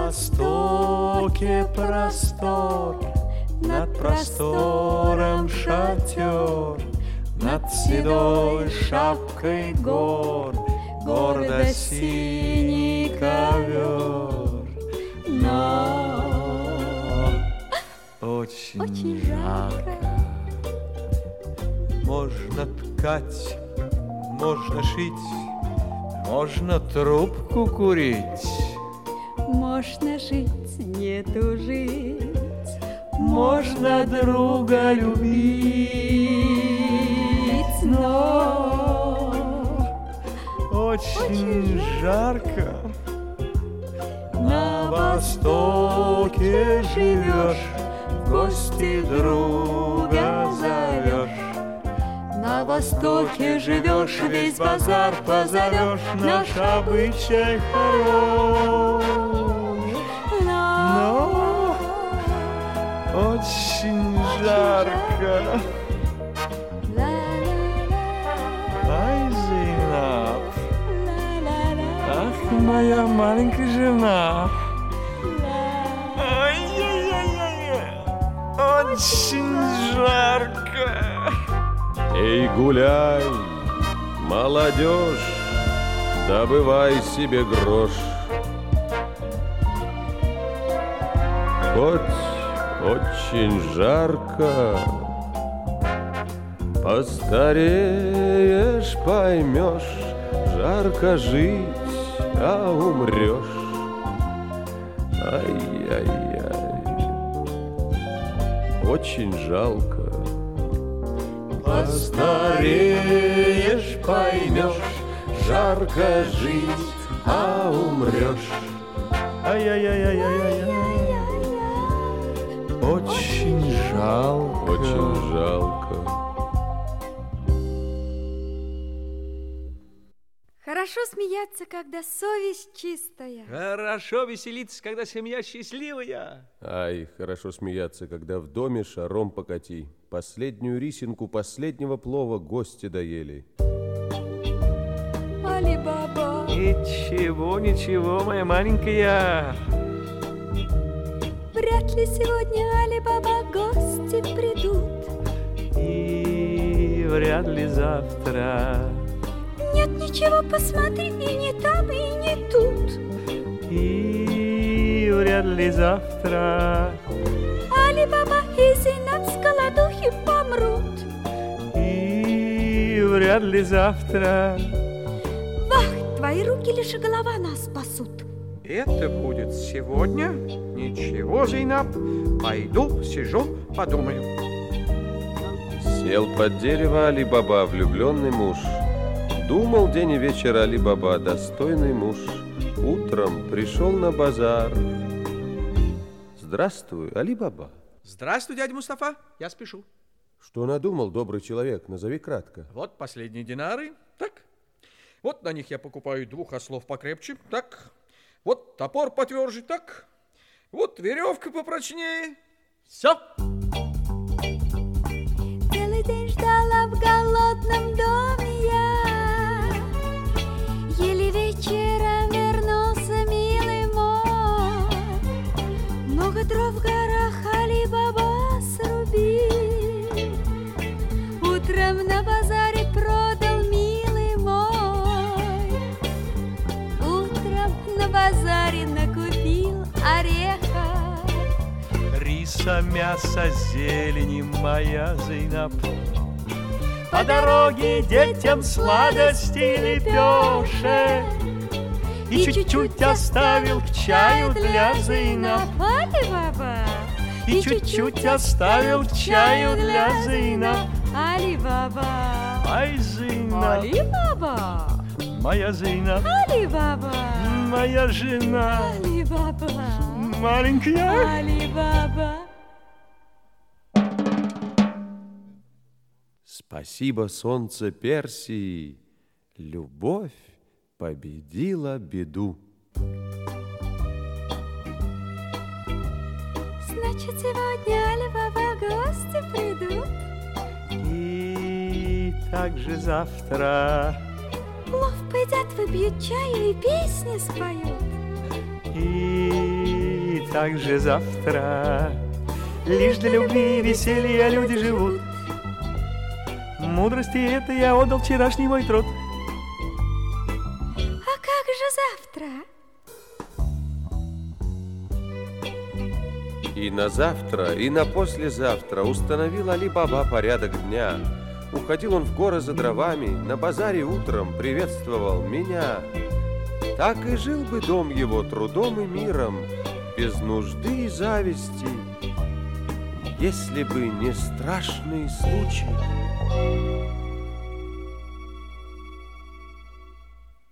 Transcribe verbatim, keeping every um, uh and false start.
востоке простор, над простором шатер, над седой шапкой гор, гордо синий ковер. Но очень, очень жарко. Можно ткать, можно шить, можно трубку курить, можно жить, не тужить, можно друга любить, но очень, очень жарко. На востоке живешь, в гости друга зовешь. На востоке живешь, весь базар позовешь, наш обычай хорош. Но очень жарко. Ай, Зейнаб, ах, моя маленькая жена. Ай-яй-яй-яй, очень жарко. Эй, гуляй, молодежь, добывай себе грош. Хоть очень жарко, постареешь, поймешь, жарко жить, а умрешь. Ай-яй-яй, очень жалко. Постареешь, поймешь, жарко жить, а умрешь. Ай-яй-яй-яй-яй-яй. Очень жалко. Очень жалко. Хорошо смеяться, когда совесть чистая. Хорошо веселиться, когда семья счастливая. Ай, хорошо смеяться, когда в доме шаром покати. Последнюю рисинку последнего плова гости доели. Али-Баба. Ничего, ничего, моя маленькая. Вряд ли сегодня, Али-Баба, гости придут. И вряд ли завтра. Нет ничего, посмотри, и не там, и не тут. И вряд ли завтра. Али-Баба и Зейнаб с голодухи помрут. И вряд ли завтра. Вах, твои руки лишь и голова нас спасут. Это будет сегодня? Ничего, Зейнаб, пойду, сижу, подумаю. Сел под дерево Али-Баба, влюбленный муж. Думал день и вечер Али-Баба, достойный муж. Утром пришел на базар. Здравствуй, Али-Баба. Здравствуй, дядя Мустафа, я спешу. Что надумал, добрый человек? Назови кратко. Вот последние динары, так. Вот на них я покупаю двух ослов покрепче, так. Вот топор потверже, так. Вот веревка попрочнее. Все. Целый день ждала в голодном доме я. Еле вечером вернулся, милый мой. Много дров в горах Али-Баба срубил. Утром на базаре продал, милый мой. Утром на базаре накупил ореха. Риса, мясо, зелени, моя Зейнаб. По дороге детям сладости лепешек. И чуть-чуть оставил к чаю для Зейнаб. Али-Баба. И чуть-чуть оставил к чаю для Зейнаб. Али-Баба. Ай, Зейнаб, Али-Баба. моя Зейнаб, Али-Баба. моя жена, Али-Баба. маленькая. Али-Баба. Спасибо, солнце Персии, любовь победила беду. Значит, сегодня Али-Баба гости придут. И также завтра. Плов поедят, выпьют чаю и песни споют. И и также завтра. Лишь для любви и веселья люди живут. Мудрости это я отдал вчерашний мой труд. А как же завтра? И на завтра, и на послезавтра установил Али-Баба порядок дня. Уходил он в горы за дровами, на базаре утром приветствовал меня. Так и жил бы дом его трудом и миром, без нужды и зависти, если бы не страшный случай.